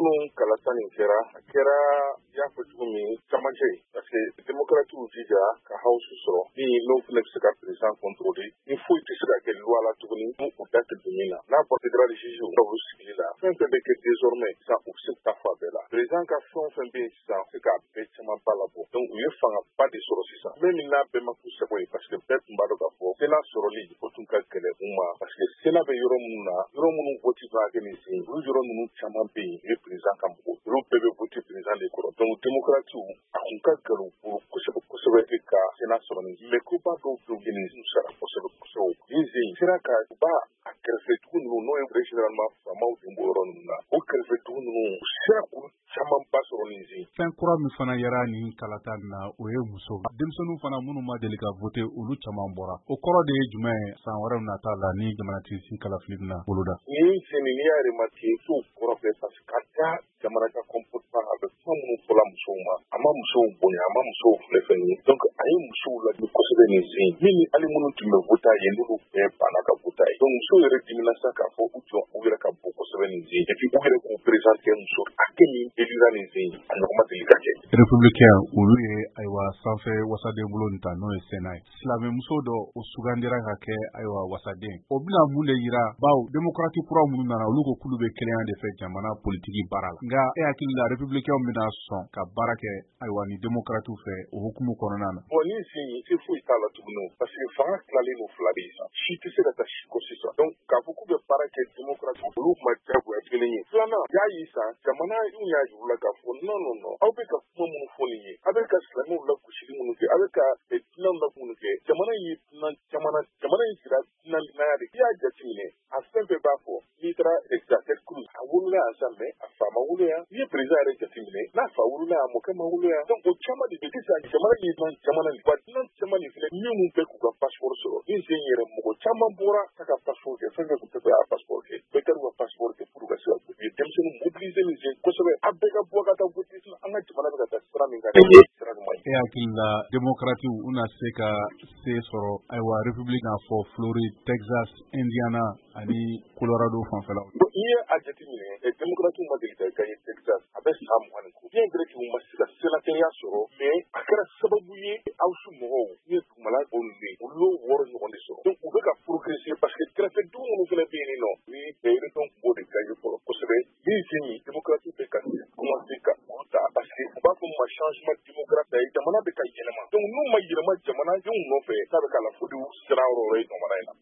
minnu kalata nin kɛra a kɛra y'a fɔ cogo min camancɛ parce que démocrates jija ka hausu sɔrɔ ni n'o fana bɛ se ka président contrôler ni foyi tɛ se ka kɛ loi la tuguni n'u da tɛ don min na n'a fɔ fédéral juge n'u sigili la fɛn fɛn bɛ kɛ désormais sisan u bɛ se ka fa bɛɛ la président ka fɛn o fɛn bɛ yen sisan se k'a bɛɛ caman ba labɔ donc u ye fangaba de sɔrɔ sisan même n'a bɛɛ ma k'u sago ye parce que bɛɛ tun b'a dɔn k'a fɔ sénat sɔrɔli o tun ka gɛlɛn u ma parce que sénat bɛ yɔrɔ minnu na yɔrɔ minnu vote b'a kɛ nin sen olu yɔrɔ ninnu caman bɛ yen u ye président ka mɔgɔ olu bɛɛ bɛ vote président de kɔrɔ donc démocrates a kun ka gɛlɛn u bolo kosɛbɛ kosɛbɛ ka sénat sɔrɔ nin mais ko ba dɔw bɛ yen n'u sara kosɛbɛ kosɛbɛ ni sen sera ka u b'a a kɛrɛfɛ dugu ninnu n'o ye généralement faamaw tun bɔ yɔrɔ ninnu na o kɛrɛfɛ dugu ninnu u sera k'u caman ba sɔrɔ nin sen fɛn kura min fana yɛrɛ nin kalata na o ye muso denmisɛnninw fana minnu ma deli ka vote olu caman bɔra o kɔrɔ de ye jumɛn san wɛrɛ nata la ni jamanatigi kalafili bɛna boloda ni sen n'i y'a remarqué t'o kɔrɔ bɛɛ parce que ka da jamana ka comportement a bɛ kuma minnu fɔla musow ma a ma musow bonya a ma musow filɛ fɛn ye donc a ye musow ladi kosɛbɛ nin sen min ni hali minnu tun bɛ vota ye n'olu bɛɛ banna ka vota ye donc musow yɛrɛ dimina sa k'a fɔ u jɔ u yɛrɛ ka bon kosɛbɛ nin sen et puis u yɛrɛ k'u présenter muso hakɛ min élira nin sen a ɲɔgɔn ma deli ka kɛ républicain olu ye ayiwa sanfɛ wasaden bolo nin ta n'o ye Sénat ye silamɛ muso dɔ o sugandira ka kɛ ayiwa wasaden o bɛna mun de yira baw démocrate kura minnu nana olu ko kulu bɛ kelenya de fɛ jamana politiki baara la nka e hakili la républicain bɛna sɔn ka baara kɛ ayiwa ni démocrate fɛ o hukumu kɔnɔna na bon ni sen se foyi t'a la tuguni parce que fanga tilalen n'o fila de ye sisan si tɛ se ka taa si kɔ sisan donc k'a fɔ k'u bɛ baara kɛ démocrate olu ma diyagoya kelen ye filanan y'a ye sisan jamana y'u y'a yir'u la k'a fɔ non aw bɛ ka kuma minnu fɔ nin ye aw bɛ ka silamɛw lagosili minnu kɛ aw bɛ ka dunan minnu kɛ jamana ye dunan jamana in sira dunannaya de i y'a jateminɛ a fɛn bɛɛ b'a fɔ n'i taara Exactec Cruz a wolola yan sa mais a fa ma wolo yan n'i ye président yɛrɛ jateminɛ n'a fa wolola yan a mɔkɛ ma wolo yan donc o caman de bɛ sisan jamana ye dunan jamana de wa dunan caman de filɛ minnu bɛ k'u ka passeport sɔrɔ ni sen yɛrɛ mɔgɔ caman bɔra ka passeport kɛ fɛn fɛn tun tɛ a passeport kɛ bɛɛ ka ka passeport kɛ pour ka se ka u ye denmisɛnninw mobiliser nin sen kosɛbɛ a bɛɛ ka bɔ ka taa voter sinon an ka jamana bɛ ka taa sira min kan sira ɲuman ye e hakili la démocrate u na se ka se sɔrɔ ayiwa république n'a fɔ Floride Texas Indiana ani Colorado fanfɛlaw n'i ye a jateminɛ démocrate ma deli ka gagné Texas a bɛ san 20 ni kɔ bien vrai que u ma se ka sénatariat sɔrɔ mais a kɛra sababu ye aw su mɔgɔw ni ye dugumala bɔ olu ye olu y'o wɔɔrɔ ɲɔgɔn de sɔrɔ donc u bɛ ka progresser parce que kɛrɛfɛ dugu minnu fana bɛ yen nɔ ni élection tun b'o de gagné fɔlɔ kosɛbɛ min sen ye démocrate bɛ ka commencer ka olu ta parce que u b'a fɔ ma changement démocrate ye jamana bɛ ka yɛlɛma donc n'u ma yɛlɛma jamanadenw nɔfɛ k'a bɛ k'a la fo de sira yɔrɔ ye jamana in na